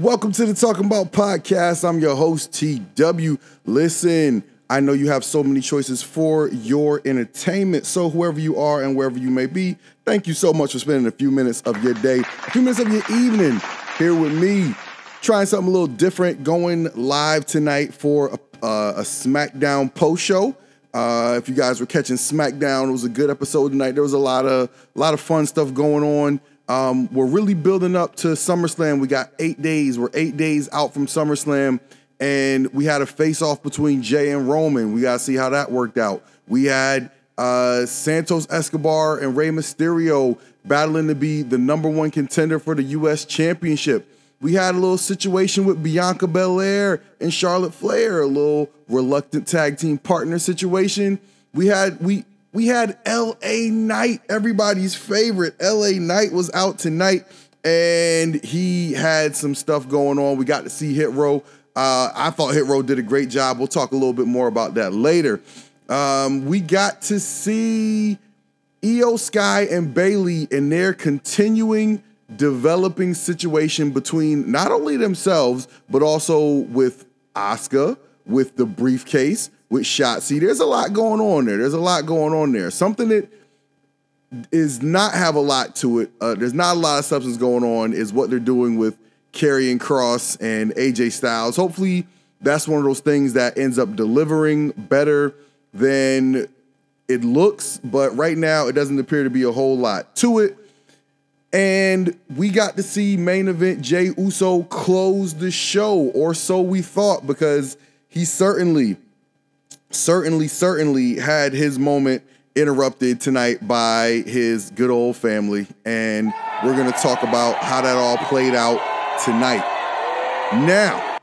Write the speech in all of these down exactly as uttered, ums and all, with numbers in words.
Welcome to the Talking About Podcast. I'm your host, T W. Listen, I know you have so many choices for your entertainment. So whoever you are and wherever you may be, thank you so much for spending a few minutes of your day, a few minutes of your evening here with me. Trying something a little different, going live tonight for a, uh, a SmackDown post show. Uh, if you guys were catching SmackDown, it was a good episode tonight. There was a lot of a lot of fun stuff going on. Um, we're really building up to SummerSlam. We got eight days. We're eight days out from SummerSlam, and we had a face-off between Jay and Roman. We got to see how that worked out. We had uh, Santos Escobar and Rey Mysterio battling to be the number one contender for the U S Championship. We had a little situation with Bianca Belair and Charlotte Flair, a little reluctant tag team partner situation. We had we we had L A Knight, everybody's favorite. L A Knight was out tonight, and he had some stuff going on. We got to see Hit Row. Uh, I thought Hit Row did a great job. We'll talk a little bit more about that later. Um, we got to see Io Sky and Bayley in their continuing developing situation between not only themselves, but also with Asuka, with the briefcase, with Shotzi. There's a lot going on there. There's a lot going on there. Something that is not have a lot to it. Uh, there's not a lot of substance going on is what they're doing with Karrion Kross and A J Styles. Hopefully that's one of those things that ends up delivering better than it looks. But right now it doesn't appear to be a whole lot to it. And we got to see main event Jey Uso close the show, or so we thought, because he certainly, certainly, certainly had his moment interrupted tonight by his good old family. And we're going to talk about how that all played out tonight. Now,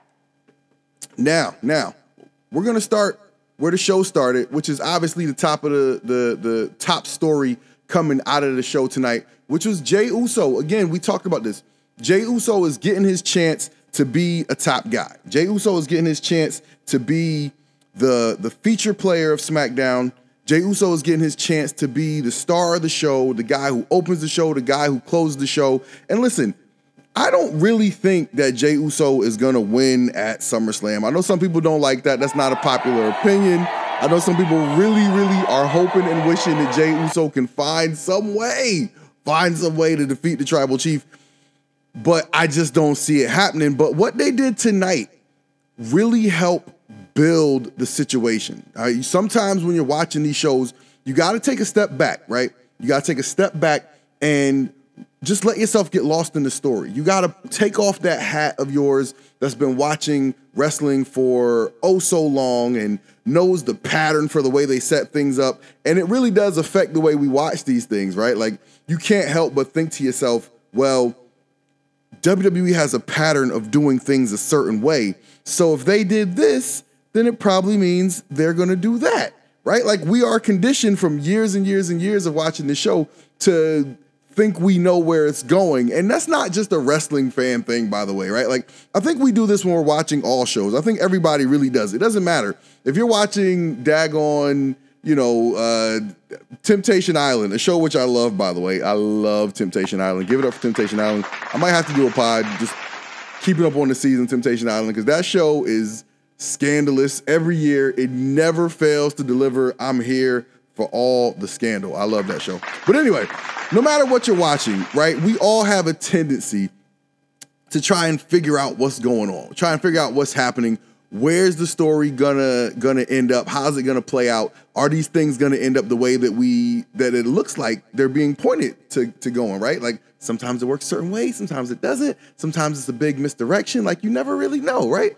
now, now, we're going to start where the show started, which is obviously the top of the, the, the top story coming out of the show tonight, which was Jey Uso. Again, we talked about this. Jey Uso is getting his chance to be a top guy. Jey Uso is getting his chance to be the, the feature player of SmackDown. Jey Uso is getting his chance to be the star of the show, the guy who opens the show, the guy who closes the show. And listen, I don't really think that Jey Uso is going to win at SummerSlam. I know some people don't like that. That's not a popular opinion. I know some people really, really are hoping and wishing that Jey Uso can find some way, find some way to defeat the Tribal Chief, but I just don't see it happening. But what they did tonight really helped build the situation. Uh, sometimes when you're watching these shows, you got to take a step back, right? You got to take a step back and just let yourself get lost in the story. You got to take off that hat of yours that's been watching wrestling for oh so long and knows the pattern for the way they set things up. And it really does affect the way we watch these things, right? Like, you can't help but think to yourself, well, W W E has a pattern of doing things a certain way. So if they did this, then it probably means they're going to do that, right? Like, we are conditioned from years and years and years of watching the show to think we know where it's going. And that's not just a wrestling fan thing, by the way, right? Like, I think we do this when we're watching all shows. I think everybody really does. It doesn't matter. If you're watching daggone, you know, uh, Temptation Island, a show which I love, by the way. I love Temptation Island. Give it up for Temptation Island. I might have to do a pod just keeping up on the season Temptation Island, because that show is scandalous every year. It never fails to deliver. I'm here for all the scandal. I love that show. But anyway, no matter what you're watching, right, we all have a tendency to try and figure out what's going on, try and figure out what's happening. Where's the story gonna gonna end up? How's it gonna play out? Are these things gonna end up the way that we that it looks like they're being pointed to, to going, right? Like, sometimes it works a certain way, sometimes it doesn't, sometimes it's a big misdirection. Like, you never really know, right?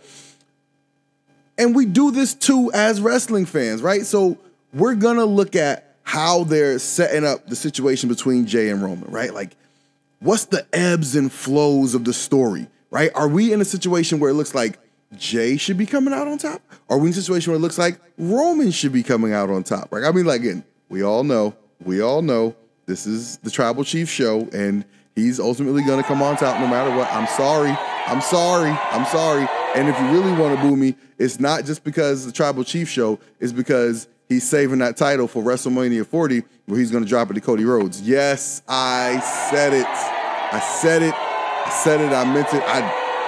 And we do this too as wrestling fans, right? So we're gonna look at how they're setting up the situation between Jey and Roman, right? Like, what's the ebbs and flows of the story, right? Are we in a situation where it looks like Jey should be coming out on top? Are we in a situation where it looks like Roman should be coming out on top, right? I mean, like, again, we all know, we all know this is the Tribal Chief show, and he's ultimately gonna come on top no matter what. I'm sorry, I'm sorry, I'm sorry. And if you really want to boo me, it's not just because it's the Tribal Chief show, it's because he's saving that title for WrestleMania forty, where he's going to drop it to Cody Rhodes. Yes, I said it. I said it. I said it. I meant it. I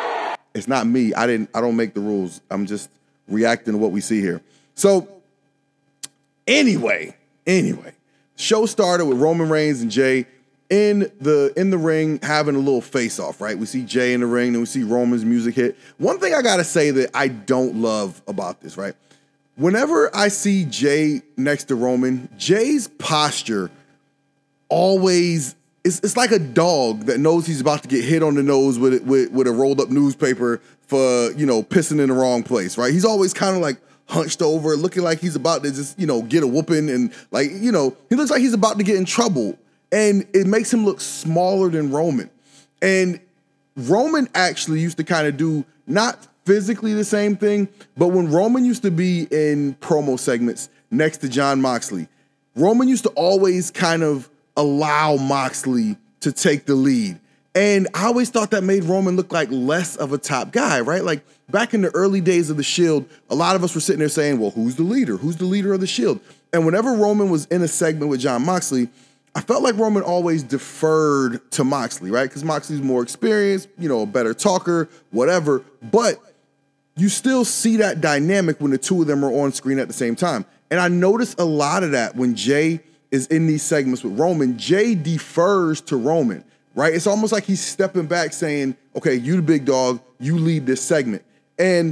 It's not me. I didn't. I don't make the rules. I'm just reacting to what we see here. So anyway, anyway, show started with Roman Reigns and Jay in the in the ring having a little face off. Right, we see Jay in the ring, and we see Roman's music hit. One thing I gotta say that I don't love about this, right? Whenever I see Jay next to Roman, Jay's posture always, it's, it's like a dog that knows he's about to get hit on the nose with, with, with a rolled up newspaper for, you know, pissing in the wrong place, right? He's always kind of like hunched over, looking like he's about to just, you know, get a whooping, and like, you know, he looks like he's about to get in trouble, and it makes him look smaller than Roman. And Roman actually used to kind of do not physically the same thing, but when Roman used to be in promo segments next to Jon Moxley, Roman used to always kind of allow Moxley to take the lead. And I always thought that made Roman look like less of a top guy, right? Like back in the early days of the Shield, a lot of us were sitting there saying, well, who's the leader? Who's the leader of the Shield? And whenever Roman was in a segment with Jon Moxley, I felt like Roman always deferred to Moxley, right? Because Moxley's more experienced, you know, a better talker, whatever. But you still see that dynamic when the two of them are on screen at the same time. And I noticed a lot of that when Jay is in these segments with Roman. Jay defers to Roman, right? It's almost like he's stepping back saying, okay, you the big dog, you lead this segment. And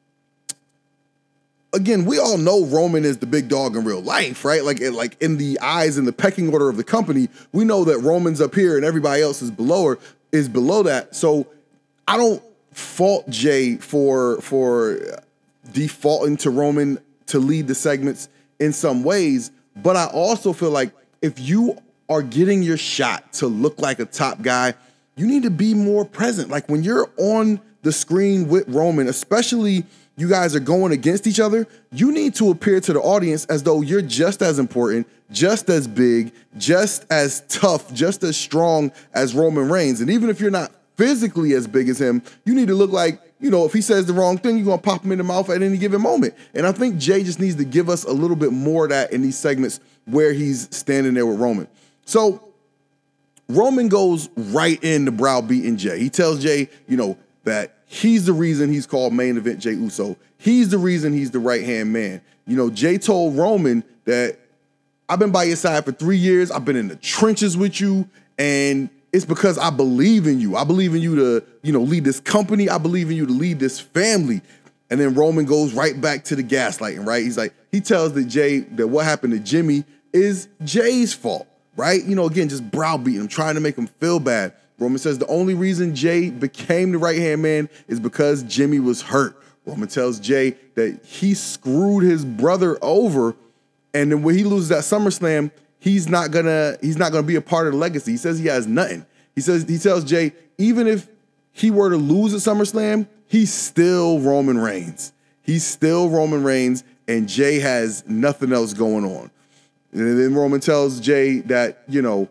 again, we all know Roman is the big dog in real life, right? Like, like in the eyes and the pecking order of the company, we know that Roman's up here and everybody else is below her, is below that. So I don't fault Jay for for defaulting to Roman to lead the segments in some ways, but I also feel like if you are getting your shot to look like a top guy, you need to be more present. Like when you're on the screen with Roman, especially you guys are going against each other, you need to appear to the audience as though you're just as important, just as big, just as tough, just as strong as Roman Reigns. And even if you're not physically as big as him, you need to look like, you know, if he says the wrong thing, you're going to pop him in the mouth at any given moment. And I think Jay just needs to give us a little bit more of that in these segments where he's standing there with Roman. So Roman goes right in to browbeating Jay. He tells Jay, you know, that he's the reason he's called Main Event Jey Uso. He's the reason he's the right-hand man. You know, Jay told Roman that I've been by your side for three years. I've been in the trenches with you, and it's because I believe in you. I believe in you to, you know, lead this company. I believe in you to lead this family. And then Roman goes right back to the gaslighting, right? He's like, he tells that Jay that what happened to Jimmy is Jay's fault, right? You know, again, just browbeating him, trying to make him feel bad. Roman says the only reason Jay became the right-hand man is because Jimmy was hurt. Roman tells Jay that he screwed his brother over, and then when he loses at SummerSlam, he's not gonna he's not gonna be a part of the legacy. He says he has nothing. He says he tells Jay, even if he were to lose at SummerSlam, he's still Roman Reigns. He's still Roman Reigns, and Jay has nothing else going on. And then Roman tells Jay that, you know,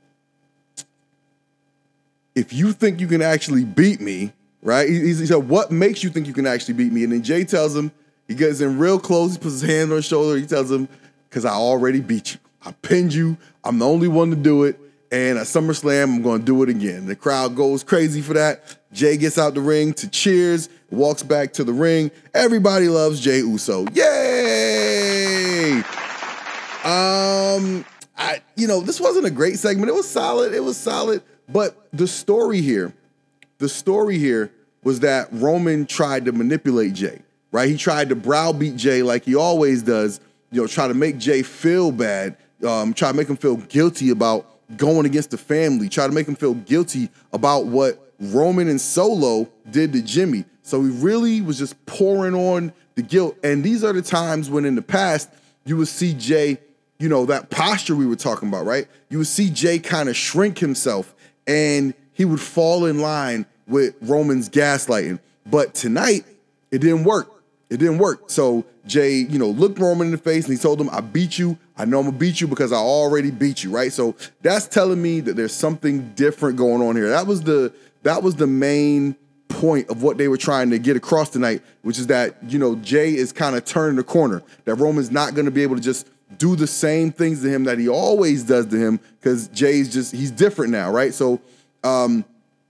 if you think you can actually beat me, right? He, he said, what makes you think you can actually beat me? And then Jay tells him, he gets in real close, he puts his hand on his shoulder, he tells him, because I already beat you. I pinned you. I'm the only one to do it. And at SummerSlam, I'm going to do it again. The crowd goes crazy for that. Jay gets out the ring to cheers, walks back to the ring. Everybody loves Jey Uso. Yay! Um, I, you know, this wasn't a great segment. It was solid. It was solid. But the story here, the story here was that Roman tried to manipulate Jay, right? He tried to browbeat Jay like he always does, you know, try to make Jay feel bad, um, try to make him feel guilty about going against the family, try to make him feel guilty about what Roman and Solo did to Jimmy. So he really was just pouring on the guilt. And these are the times when in the past you would see Jay, you know, that posture we were talking about, right? You would see Jay kind of shrink himself and he would fall in line with Roman's gaslighting. But tonight, it didn't work. It didn't work. So Jay, you know, looked Roman in the face and he told him, I beat you. I know I'm gonna beat you because I already beat you, right? So that's telling me that there's something different going on here. That was the that was the main point of what they were trying to get across tonight, which is that, you know, Jay is kind of turning the corner, that Roman's not gonna be able to just do the same things to him that he always does to him because Jay's just, he's different now, right? So um,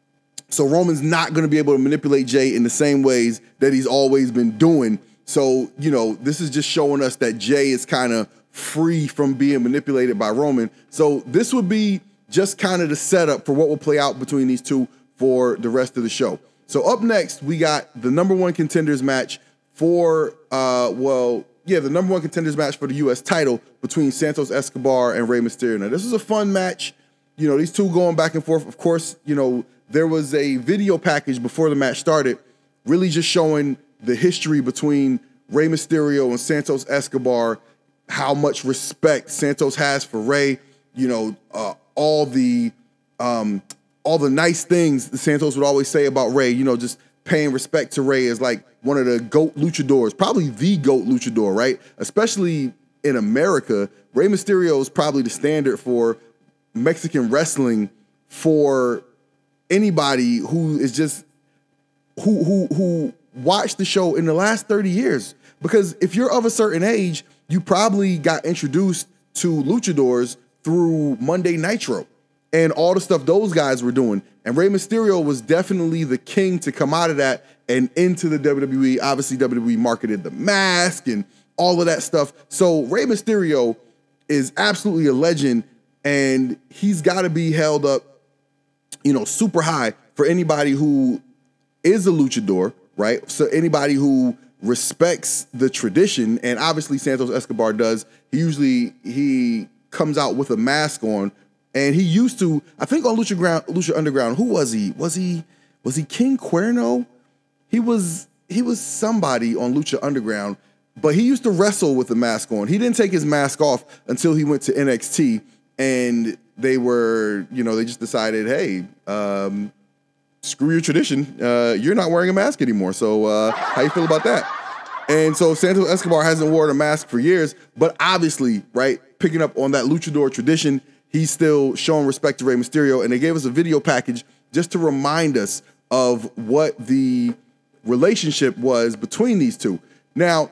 So Roman's not going to be able to manipulate Jay in the same ways that he's always been doing. So, you know, this is just showing us that Jay is kind of free from being manipulated by Roman. So this would be just kind of the setup for what will play out between these two for the rest of the show. So up next, we got the number one contenders match for, uh, well, yeah, the number one contenders match for the U S title between Santos Escobar and Rey Mysterio. Now, this is a fun match. You know, these two going back and forth. Of course, you know, there was a video package before the match started, really just showing the history between Rey Mysterio and Santos Escobar, how much respect Santos has for Rey, you know, uh, all the um, all the nice things that Santos would always say about Rey, you know, just paying respect to Rey as like one of the GOAT luchadors, probably the GOAT luchador, right? Especially in America, Rey Mysterio is probably the standard for Mexican wrestling for anybody who is just who who who watched the show in the last thirty years. Because if you're of a certain age, you probably got introduced to luchadors through Monday Nitro and all the stuff those guys were doing. And Rey Mysterio was definitely the king to come out of that and into the W W E. Obviously, W W E marketed the mask and all of that stuff. So Rey Mysterio is absolutely a legend, and he's got to be held up, you know, super high for anybody who is a luchador, right? So anybody who respects the tradition, and obviously Santos Escobar does. He usually, he comes out with a mask on, and he used to, I think on Lucha, Ground, Lucha Underground, who was he? Was he, was he King Cuerno? He was, he was somebody on Lucha Underground, but he used to wrestle with the mask on. He didn't take his mask off until he went to N X T, and they were, you know, they just decided, hey, um, screw your tradition. Uh, you're not wearing a mask anymore. So uh, how you feel about that? And so Santos Escobar hasn't worn a mask for years, but obviously, right, picking up on that luchador tradition, he's still showing respect to Rey Mysterio. And they gave us a video package just to remind us of what the relationship was between these two. Now,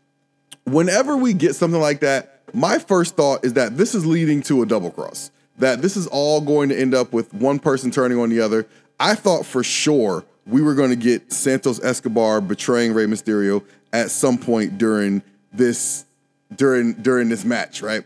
whenever we get something like that, my first thought is that this is leading to a double cross, that this is all going to end up with one person turning on the other. I thought for sure we were going to get Santos Escobar betraying Rey Mysterio at some point during this during during this match, right?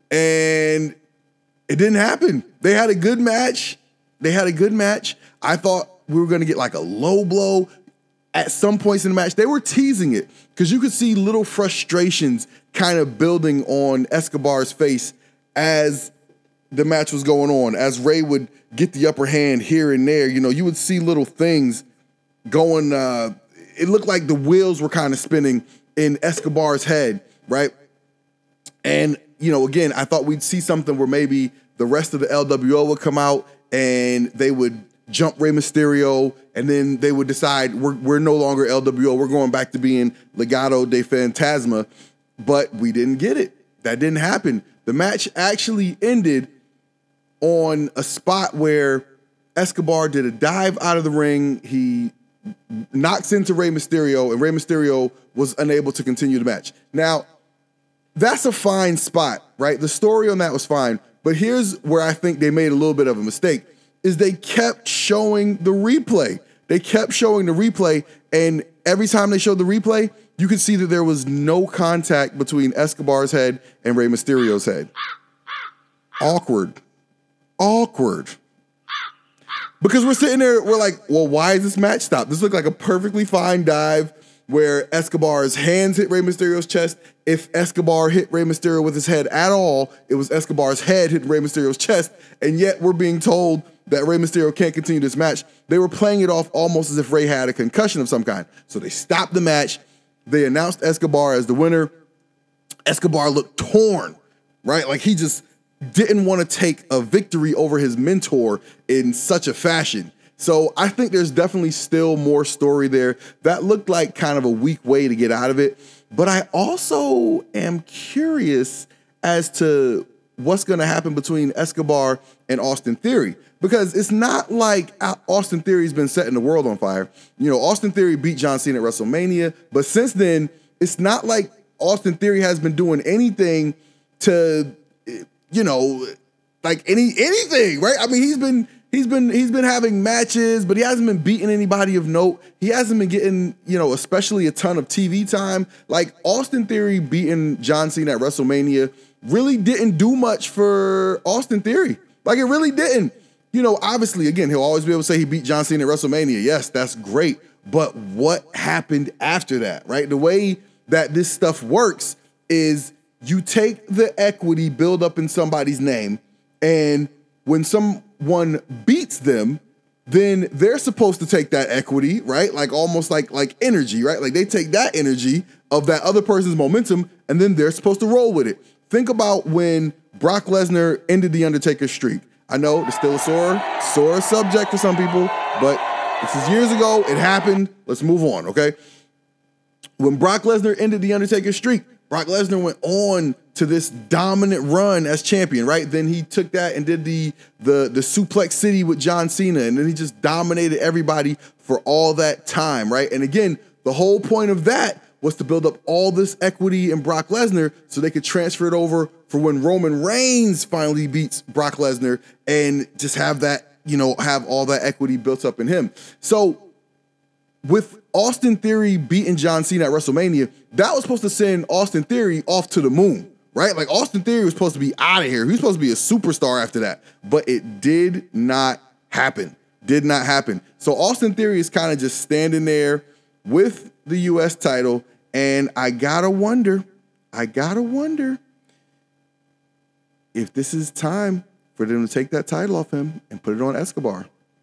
And it didn't happen. They had a good match. They had a good match. I thought we were going to get like a low blow at some points in the match. They were teasing it because you could see little frustrations kind of building on Escobar's face as the match was going on, as Rey would get the upper hand here and there. You know, you would see little things going, uh, it looked like the wheels were kind of spinning in Escobar's head, right? And, you know, again, I thought we'd see something where maybe the rest of the L W O would come out and they would jump Rey Mysterio, and then they would decide we're, we're no longer L W O, we're going back to being Legado de Fantasma, but we didn't get it. That didn't happen. The match actually ended on a spot where Escobar did a dive out of the ring. He knocks into Rey Mysterio, and Rey Mysterio was unable to continue the match. Now, that's a fine spot, right? The story on that was fine, but here's where I think they made a little bit of a mistake, is they kept showing the replay. They kept showing the replay, and every time they showed the replay, you could see that there was no contact between Escobar's head and Rey Mysterio's head. Awkward. Awkward. Because we're sitting there, we're like, well, why is this match stopped? This looked like a perfectly fine dive where Escobar's hands hit Rey Mysterio's chest. If Escobar hit Rey Mysterio with his head at all, it was Escobar's head hitting Rey Mysterio's chest, and yet we're being told that Rey Mysterio can't continue this match. They were playing it off almost as if Rey had a concussion of some kind. So they stopped the match. They announced Escobar as the winner. Escobar looked torn, right? Like he just didn't want to take a victory over his mentor in such a fashion. So I think there's definitely still more story there. That looked like kind of a weak way to get out of it. But I also am curious as to what's going to happen between Escobar and Austin Theory, because it's not like Austin Theory's been setting the world on fire. You know, Austin Theory beat John Cena at WrestleMania, but since then, it's not like Austin Theory has been doing anything to, you know, like any anything, right? I mean, he's been he's been he's been having matches, but he hasn't been beating anybody of note. He hasn't been getting, you know, especially a ton of T V time. Like Austin Theory beating John Cena at WrestleMania really didn't do much for Austin Theory. Like it really didn't. You know, obviously, again, he'll always be able to say he beat John Cena at WrestleMania. Yes, that's great. But what happened after that, right? The way that this stuff works is you take the equity build up in somebody's name, and when someone beats them, then they're supposed to take that equity, right? Like almost like, like energy, right? Like they take that energy of that other person's momentum, and then they're supposed to roll with it. Think about when Brock Lesnar ended The Undertaker's streak. I know it's still a sore, sore subject for some people, but this is years ago. It happened. Let's move on, okay? When Brock Lesnar ended The Undertaker's streak, Brock Lesnar went on to this dominant run as champion, right? Then he took that and did the, the, the Suplex City with John Cena, and then he just dominated everybody for all that time, right? And again, the whole point of that was to build up all this equity in Brock Lesnar so they could transfer it over for when Roman Reigns finally beats Brock Lesnar and just have that, you know, have all that equity built up in him. So with Austin Theory beating John Cena at WrestleMania, that was supposed to send Austin Theory off to the moon, right? Like Austin Theory was supposed to be out of here. He was supposed to be a superstar after that, but it did not happen. Did not happen. So Austin Theory is kind of just standing there with the U S title, and I gotta wonder, I gotta wonder if this is time for them to take that title off him and put it on Escobar.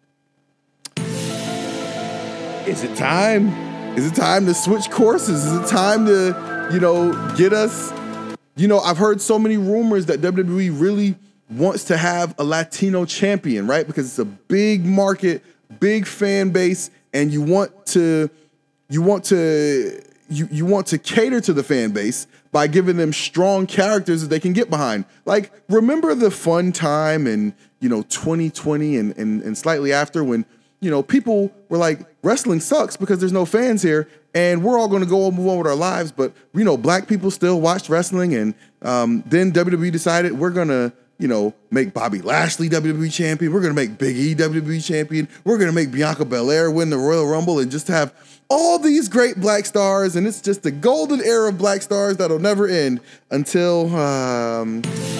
Is it time? Is it time to switch courses? Is it time to, you know, get us, you know, I've heard so many rumors that W W E really wants to have a Latino champion, right? Because it's a big market, big fan base, and you want to, you want to, you, you want to cater to the fan base by giving them strong characters that they can get behind. Like, remember the fun time in, you know, twenty twenty and, and, and slightly after when, you know, people were like, wrestling sucks because there's no fans here and we're all going to go and move on with our lives. But, you know, black people still watched wrestling. And um, then W W E decided we're going to, you know, make Bobby Lashley W W E champion. We're going to make Big E W W E champion. We're going to make Bianca Belair win the Royal Rumble and just have all these great black stars. And it's just the golden era of black stars that'll never end until, um,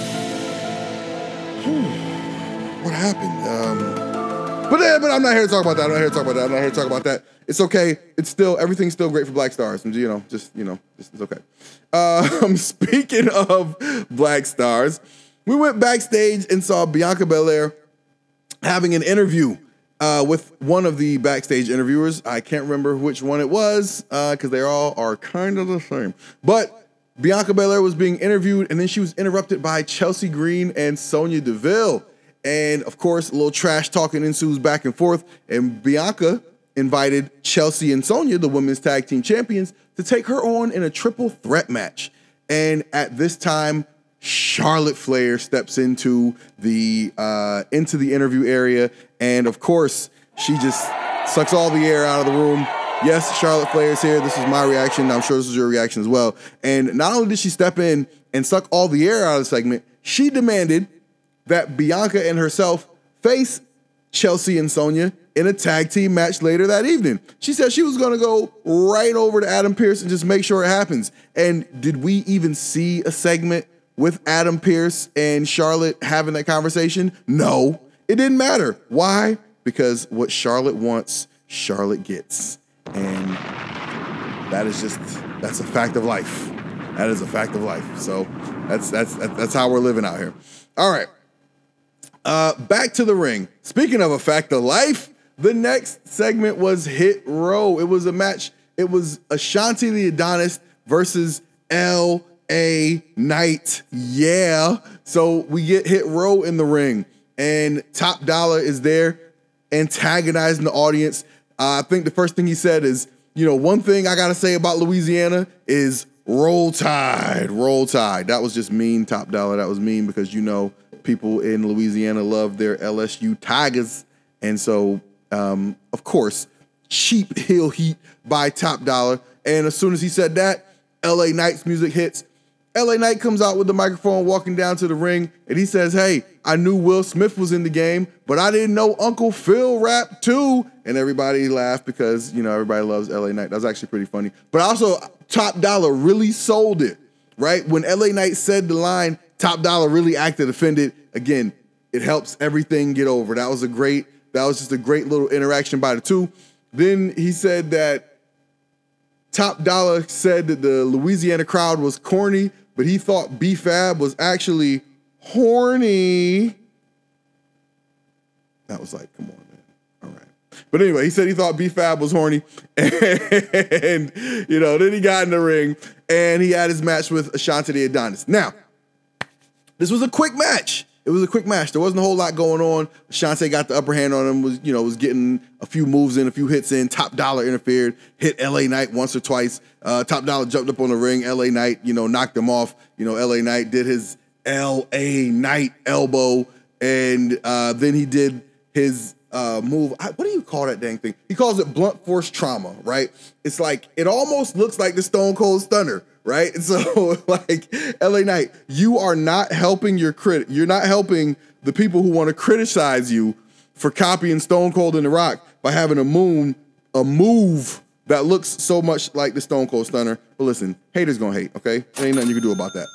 what happened? Um, But, uh, but I'm not here to talk about that. I'm not here to talk about that. I'm not here to talk about that. It's okay. It's still, everything's still great for black stars. And, you know, just, you know, it's, it's okay. Um, speaking of black stars, we went backstage and saw Bianca Belair having an interview uh, with one of the backstage interviewers. I can't remember which one it was because uh, they all are kind of the same. But Bianca Belair was being interviewed, and then she was interrupted by Chelsea Green and Sonya Deville. And of course, a little trash talking ensues back and forth. And Bianca invited Chelsea and Sonya, the women's tag team champions, to take her on in a triple threat match. And at this time, Charlotte Flair steps into the uh, into the interview area, and of course, she just sucks all the air out of the room. Yes, Charlotte Flair is here. This is my reaction. I'm sure this is your reaction as well. And not only did she step in and suck all the air out of the segment, she demanded that Bianca and herself face Chelsea and Sonya in a tag team match later that evening. She said she was going to go right over to Adam Pearce and just make sure it happens. And did we even see a segment with Adam Pearce and Charlotte having that conversation? No, it didn't matter. Why? Because what Charlotte wants, Charlotte gets. And that is just, that's a fact of life. That is a fact of life. So that's, that's, that's how we're living out here. All right. Uh, back to the ring. Speaking of a fact of life, the next segment was Hit Row. It was a match. It was Ashanti the Adonis versus L A Knight. Yeah. So we get Hit Row in the ring, and Top Dollar is there antagonizing the audience. Uh, I think the first thing he said is, you know, one thing I got to say about Louisiana is Roll Tide, Roll Tide. That was just mean, Top Dollar. That was mean because, you know, people in Louisiana love their L S U Tigers. And so, um, of course, cheap heel heat by Top Dollar. And as soon as he said that, L A Knight's music hits. L A Knight comes out with the microphone walking down to the ring, and he says, hey, I knew Will Smith was in the game, but I didn't know Uncle Phil rapped too. And everybody laughed because, you know, everybody loves L A Knight. That was actually pretty funny. But also, Top Dollar really sold it, right? When L A Knight said the line, Top Dollar really acted offended. Again, it helps everything get over. That was a great, that was just a great little interaction by the two. Then he said that Top Dollar said that the Louisiana crowd was corny, but he thought B-Fab was actually horny. That was like, come on, man. All right. But anyway, he said he thought B-Fab was horny. And, you know, then he got in the ring, and he had his match with Ashante the Adonis. Now, this was a quick match. It was a quick match. There wasn't a whole lot going on. Ashante got the upper hand on him, was, you know, was getting a few moves in, a few hits in. Top Dollar interfered, hit L A Knight once or twice. Uh, Top Dollar jumped up on the ring. L A Knight, you know, knocked him off. You know, L A Knight did his L A Knight elbow, and uh, then he did his uh, move. I, what do you call that dang thing? He calls it blunt force trauma, right? It's like, it almost looks like the Stone Cold Stunner. Right? And so, like, L A Knight, you are not helping your crit. You're not helping the people who want to criticize you for copying Stone Cold and The Rock by having a moon, a move that looks so much like the Stone Cold Stunner. But listen, haters gonna hate, okay? There ain't nothing you can do about that.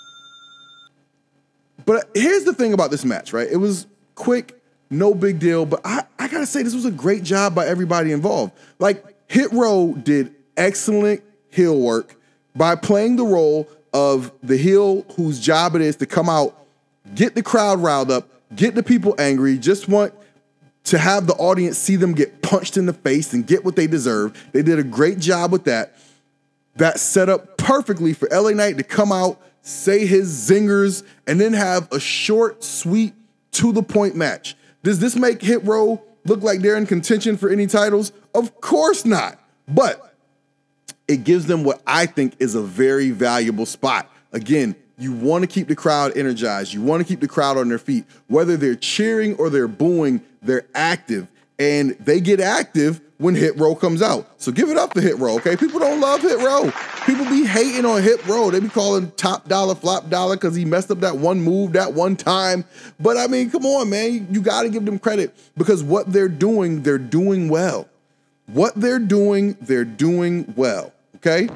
But here's the thing about this match, right? It was quick, no big deal, but I, I gotta say, this was a great job by everybody involved. Like, Hit Row did excellent heel work by playing the role of the heel whose job it is to come out, get the crowd riled up, get the people angry, just want to have the audience see them get punched in the face and get what they deserve. They did a great job with that. That set up perfectly for L A Knight to come out, say his zingers, and then have a short, sweet, to-the-point match. Does this make Hit Row look like they're in contention for any titles? Of course not. But it gives them what I think is a very valuable spot. Again, you want to keep the crowd energized. You want to keep the crowd on their feet. Whether they're cheering or they're booing, they're active. And they get active when Hit Row comes out. So give it up to Hit Row, okay? People don't love Hit Row. People be hating on Hit Row. They be calling Top Dollar Flop Dollar because he messed up that one move that one time. But I mean, come on, man. You, you got to give them credit because what they're doing, they're doing well. What they're doing, they're doing well. Okay?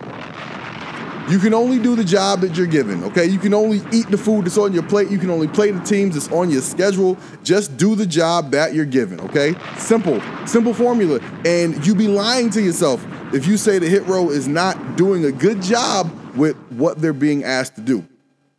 You can only do the job that you're given, okay? You can only eat the food that's on your plate. You can only play the teams that's on your schedule. Just do the job that you're given, okay? Simple, simple formula. And you be lying to yourself if you say the Hit Row is not doing a good job with what they're being asked to do.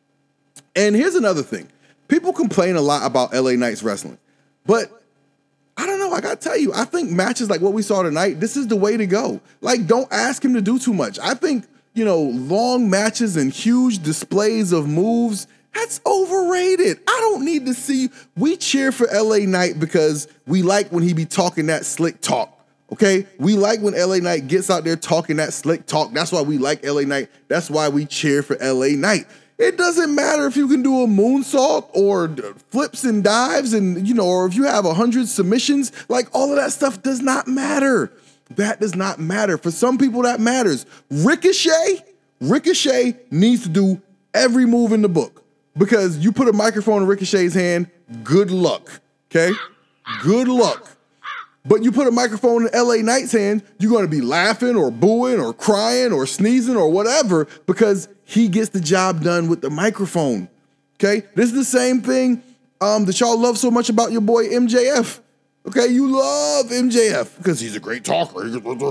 And here's another thing. People complain a lot about L A Knight's wrestling, but I don't know. I got to tell you, I think matches like what we saw tonight, this is the way to go. Like, don't ask him to do too much. I think, you know, long matches and huge displays of moves, that's overrated. I don't need to see. We cheer for L A Knight because we like when he be talking that slick talk, okay? We like when L A Knight gets out there talking that slick talk. That's why we like L A Knight. That's why we cheer for L A Knight. It doesn't matter if you can do a moonsault or flips and dives and, you know, or if you have a hundred submissions, like all of that stuff does not matter. That does not matter. For some people, that matters. Ricochet, Ricochet needs to do every move in the book because you put a microphone in Ricochet's hand, good luck, okay? Good luck. But you put a microphone in L A Knight's hand, you're going to be laughing or booing or crying or sneezing or whatever because he gets the job done with the microphone, okay? This is the same thing um, that y'all love so much about your boy M J F, okay? You love M J F because he's a great talker.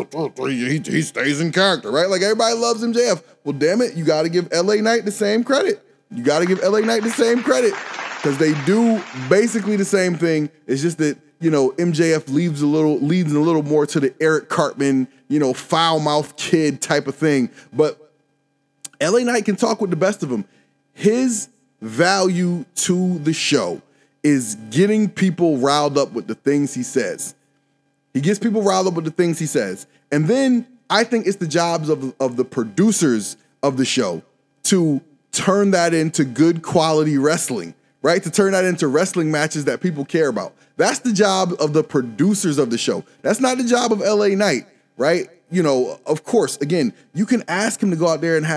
He, he stays in character, right? Like everybody loves M J F. Well, damn it, you got to give L A Knight the same credit. You got to give L A Knight the same credit because they do basically the same thing. It's just that, you know, M J F leaves a little, leads a little more to the Eric Cartman, you know, foul-mouthed kid type of thing. But L A Knight can talk with the best of them. His value to the show is getting people riled up with the things he says. He gets people riled up with the things he says. And then I think it's the jobs of, of the producers of the show to turn that into good quality wrestling, right? To turn that into wrestling matches that people care about. That's the job of the producers of the show. That's not the job of L A Knight, right? You know, of course, again, you can ask him to go out there and have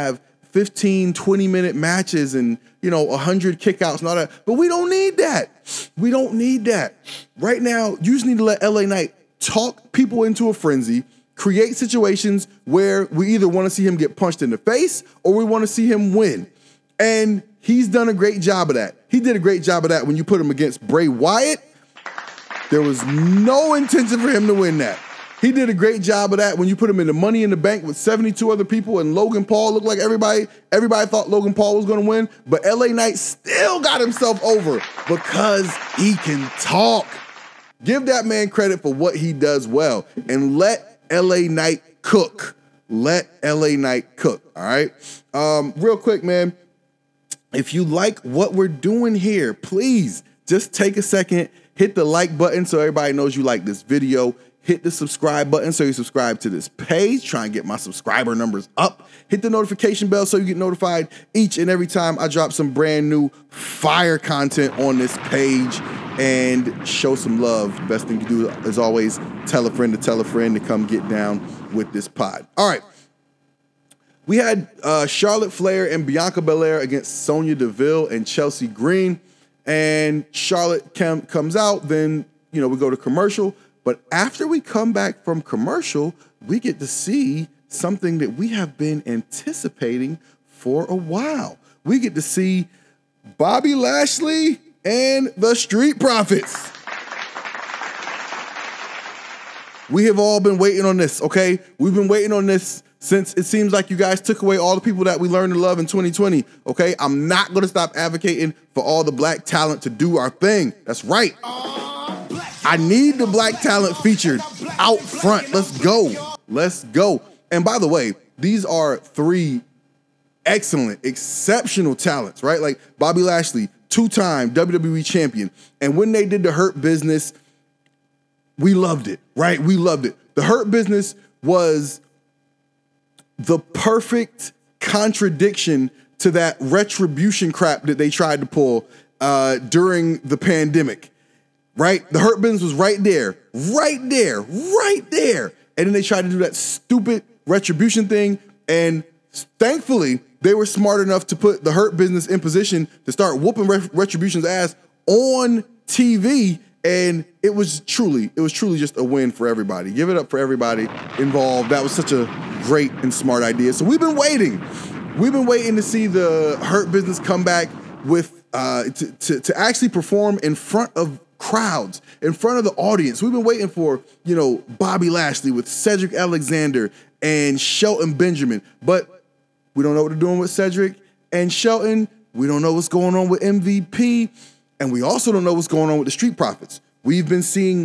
fifteen, twenty minute matches and, you know, one hundred kickouts and all that. But we don't need that. We don't need that. Right now, you just need to let L A Knight talk people into a frenzy, create situations where we either want to see him get punched in the face or we want to see him win. And he's done a great job of that. He did a great job of that when you put him against Bray Wyatt. There was no intention for him to win that. He did a great job of that when you put him in the Money in the Bank with seventy-two other people and Logan Paul looked like everybody, everybody thought Logan Paul was going to win, but L A Knight still got himself over because he can talk. Give that man credit for what he does well and let L A Knight cook. Let L A Knight cook, all right? Um, real quick, man, if you like what we're doing here, please just take a second, hit the like button so everybody knows you like this video. Hit the subscribe button so you subscribe to this page. Try and get my subscriber numbers up. Hit the notification bell so you get notified each and every time I drop some brand new fire content on this page, and show some love. The best thing you do is always tell a friend to tell a friend to come get down with this pod. All right. We had uh, Charlotte Flair and Bianca Belair against Sonya Deville and Chelsea Green. And Charlotte cam- comes out. Then, you know, we go to commercial. But after we come back from commercial, we get to see something that we have been anticipating for a while. We get to see Bobby Lashley and the Street Profits. We have all been waiting on this, okay? We've been waiting on this since it seems like you guys took away all the people that we learned to love in twenty twenty, okay? I'm not going to stop advocating for all the black talent to do our thing. That's right. I need the black talent featured out front. Let's go. Let's go. And by the way, these are three excellent, exceptional talents, right? Like Bobby Lashley, two-time W W E champion. And when they did the Hurt Business, we loved it, right? We loved it. The Hurt Business was the perfect contradiction to that retribution crap that they tried to pull uh, during the pandemic. Right? The Hurt Business was right there, right there, right there. And then they tried to do that stupid retribution thing. And thankfully, they were smart enough to put the Hurt Business in position to start whooping Ret- Retribution's ass on T V. And it was truly, it was truly just a win for everybody. Give it up for everybody involved. That was such a great and smart idea. So we've been waiting. We've been waiting to see the Hurt Business come back with, uh, to, to, to actually perform in front of crowds, in front of the audience. We've been waiting for, you know, Bobby Lashley with Cedric Alexander and Shelton Benjamin, but we don't know what they're doing with Cedric and Shelton. We don't know what's going on with M V P, and we also don't know what's going on with the Street Profits. We've been seeing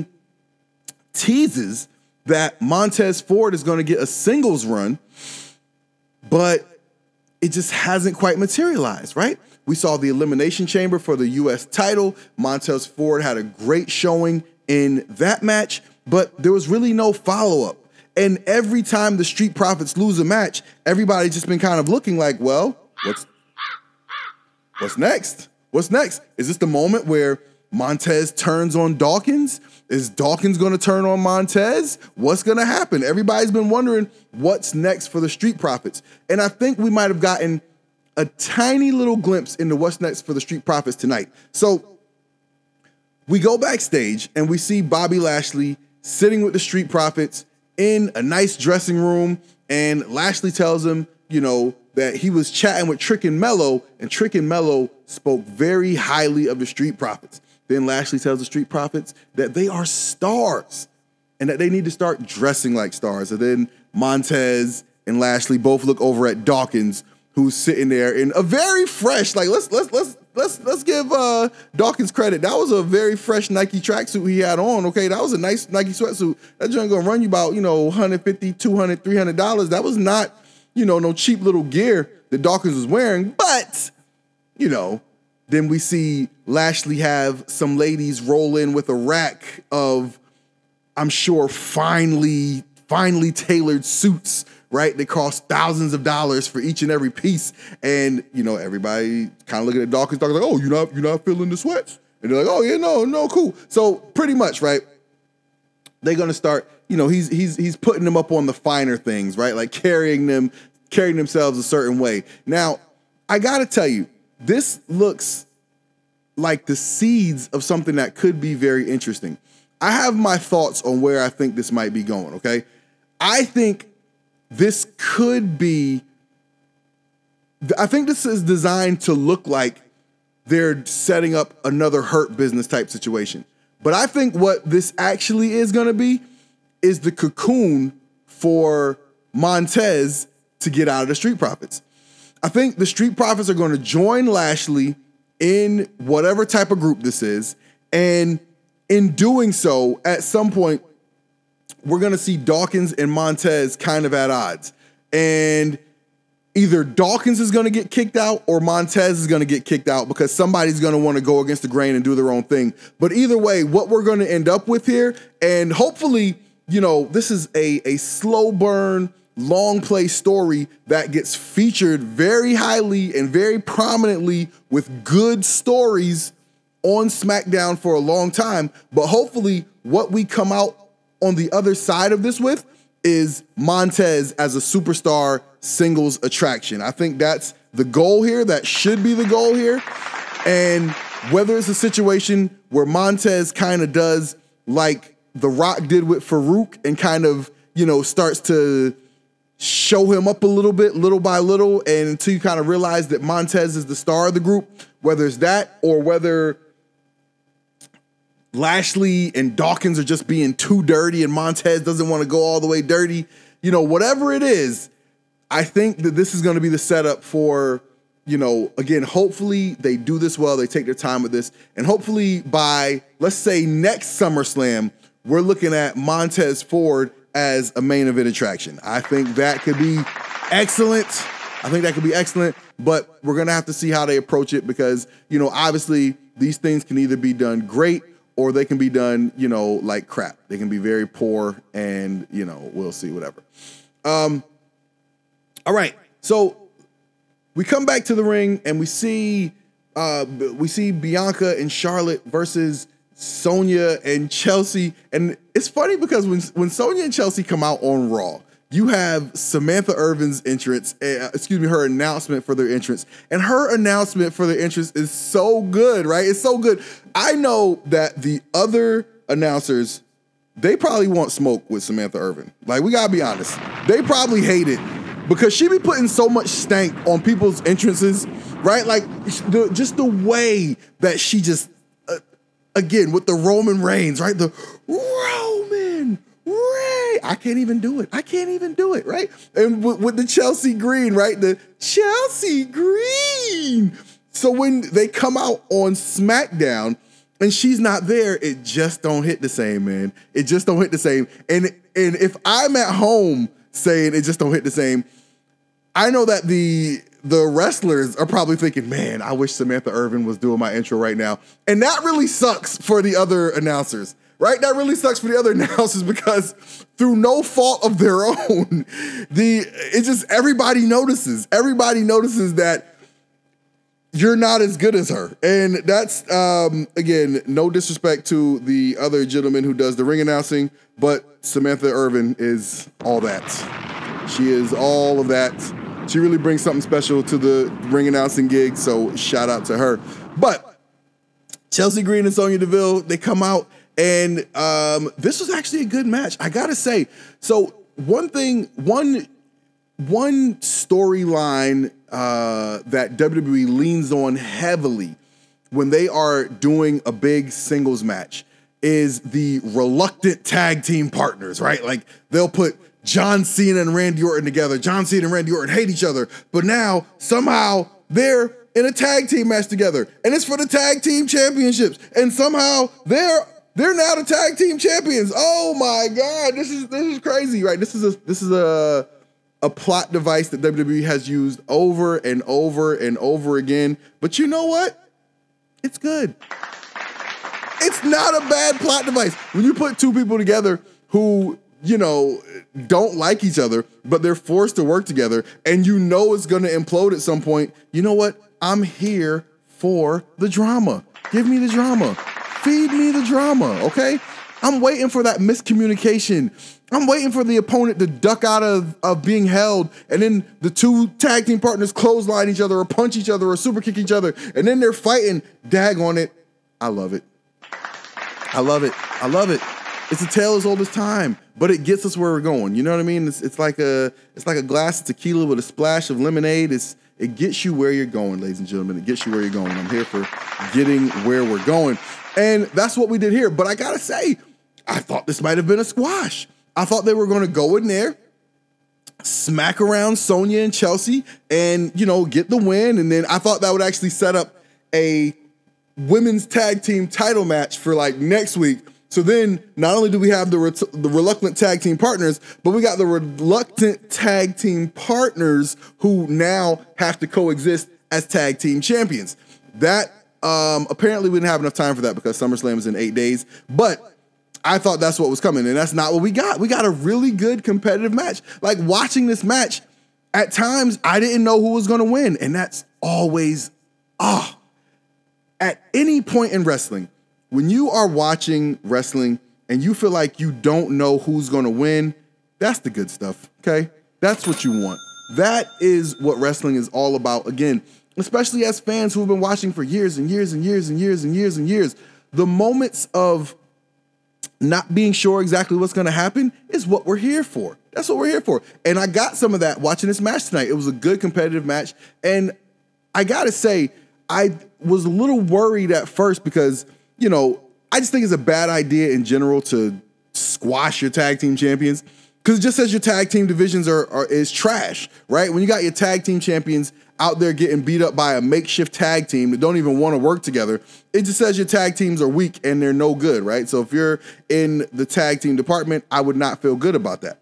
teases that Montez Ford is going to get a singles run, but it just hasn't quite materialized, right? We saw the Elimination Chamber for the U S title. Montez Ford had a great showing in that match, but there was really no follow-up. And every time the Street Profits lose a match, everybody's just been kind of looking like, well, what's, what's next? What's next? Is this the moment where Montez turns on Dawkins? Is Dawkins going to turn on Montez? What's going to happen? Everybody's been wondering what's next for the Street Profits. And I think we might have gotten a tiny little glimpse into what's next for the Street Profits tonight. So we go backstage and we see Bobby Lashley sitting with the Street Profits in a nice dressing room. And Lashley tells him, you know, that he was chatting with Trick and Mello, and Trick and Mello spoke very highly of the Street Profits. Then Lashley tells the Street Profits that they are stars and that they need to start dressing like stars. And then Montez and Lashley both look over at Dawkins, who's sitting there in a very fresh, like let's let's let's let's let's give uh, Dawkins credit. That was a very fresh Nike tracksuit he had on. Okay, that was a nice Nike sweatsuit. That joint gonna run you about, you know, one hundred fifty dollars, two hundred dollars, three hundred dollars. That was not, you know, no cheap little gear that Dawkins was wearing. But, you know, then we see Lashley have some ladies roll in with a rack of, I'm sure, finely, finely tailored suits, right? They cost thousands of dollars for each and every piece. And, you know, everybody kind of looking at Dawkins, Dawkins like, oh, you're not, you're not feeling the sweats. And they're like, oh, yeah, no, no, cool. So pretty much, right, they're going to start, you know, he's he's he's putting them up on the finer things, right? Like carrying them carrying themselves a certain way. Now, I got to tell you, this looks like the seeds of something that could be very interesting. I have my thoughts on where I think this might be going, okay? I think this could be, I think this is designed to look like they're setting up another Hurt Business type situation. But I think what this actually is going to be is the cocoon for Montez to get out of the Street Profits. I think the Street Profits are going to join Lashley in whatever type of group this is. And in doing so, at some point, we're going to see Dawkins and Montez kind of at odds. And either Dawkins is going to get kicked out or Montez is going to get kicked out because somebody's going to want to go against the grain and do their own thing. But either way, what we're going to end up with here, and hopefully, you know, this is a, a slow burn, long play story that gets featured very highly and very prominently with good stories on SmackDown for a long time. But hopefully what we come out on the other side of this with is Montez as a superstar singles attraction. I think that's the goal here. That should be the goal here. And whether it's a situation where Montez kind of does like The Rock did with Farouk and kind of, you know, starts to show him up a little bit, little by little, and until you kind of realize that Montez is the star of the group, whether it's that or whether Lashley and Dawkins are just being too dirty and Montez doesn't want to go all the way dirty, you know, whatever it is, I think that this is going to be the setup for, you know, again, hopefully they do this well, they take their time with this, and hopefully by, let's say, next SummerSlam, we're looking at Montez Ford as a main event attraction. I think that could be excellent. I think that could be excellent, but we're going to have to see how they approach it because, you know, obviously these things can either be done great or they can be done, you know, like crap. They can be very poor and, you know, we'll see, whatever. Um, all right. So we come back to the ring and we see uh, we see Bianca and Charlotte versus Sonya and Chelsea. And it's funny because when, when Sonya and Chelsea come out on Raw, you have Samantha Irvin's entrance, uh, excuse me, her announcement for their entrance. And her announcement for their entrance is so good, right? It's so good. I know that the other announcers, they probably want smoke with Samantha Irvin. Like, we gotta be honest. They probably hate it because she be putting so much stank on people's entrances, right? Like, the, just the way that she just, uh, again, with the Roman Reigns, right? The Roman Reigns. I can't even do it. I can't even do it, right? And with, with the Chelsea Green, right? The Chelsea Green. So when they come out on SmackDown and she's not there, it just don't hit the same, man. It just don't hit the same. And, and if I'm at home saying it just don't hit the same, I know that the the wrestlers are probably thinking, man, I wish Samantha Irvin was doing my intro right now. And that really sucks for the other announcers, right? That really sucks for the other announcers because through no fault of their own, the it just, everybody notices. Everybody notices that you're not as good as her. And that's, um, again, no disrespect to the other gentleman who does the ring announcing, but Samantha Irvin is all that. She is all of that. She really brings something special to the ring announcing gig, so shout out to her. But Chelsea Green and Sonya Deville, they come out, and um, this was actually a good match, I gotta say. So one thing, one, one storyline uh, that W W E leans on heavily when they are doing a big singles match is the reluctant tag team partners, right? Like, they'll put John Cena and Randy Orton together. John Cena and Randy Orton hate each other, but now somehow they're in a tag team match together, and it's for the tag team championships, and somehow they're they're now the tag team champions. Oh my God, this is this is crazy, right? This is a this is a a plot device that W W E has used over and over and over again. But you know what? It's good. It's not a bad plot device. When you put two people together who, you know, don't like each other, but they're forced to work together, and you know it's going to implode at some point, you know what? I'm here for the drama. Give me the drama. Feed me the drama, okay? I'm waiting for that miscommunication I'm waiting for the opponent to duck out of, of being held, and then the two tag team partners clothesline each other or punch each other or super kick each other, and then they're fighting. Dag on it. I love it. I love it. I love it. It's a tale as old as time, but it gets us where we're going. You know what I mean? It's, it's like a it's like a glass of tequila with a splash of lemonade. It's it gets you where you're going, ladies and gentlemen. It gets you where you're going. I'm here for getting where we're going, and that's what we did here. But I gotta say, I thought this might have been a squash. I thought they were going to go in there, smack around Sonya and Chelsea, and you know get the win. And then I thought that would actually set up a women's tag team title match for like next week. So then, not only do we have the, ret- the reluctant tag team partners, but we got the reluctant tag team partners who now have to coexist as tag team champions. That, um, apparently we didn't have enough time for that because SummerSlam is in eight days, but I thought that's what was coming, and that's not what we got. We got a really good competitive match. Like, watching this match, at times, I didn't know who was going to win, and that's always, ah, at any point in wrestling, when you are watching wrestling and you feel like you don't know who's going to win, that's the good stuff, okay? That's what you want. That is what wrestling is all about. Again, especially as fans who have been watching for years and years and years and years and years and years, the moments of not being sure exactly what's going to happen is what we're here for. That's what we're here for. And I got some of that watching this match tonight. It was a good competitive match. And I got to say, I was a little worried at first because, you know, I just think it's a bad idea in general to squash your tag team champions because it just says your tag team divisions are, are is trash, right? When you got your tag team champions out there getting beat up by a makeshift tag team that don't even want to work together, it just says your tag teams are weak and they're no good, right? So if you're in the tag team department, I would not feel good about that.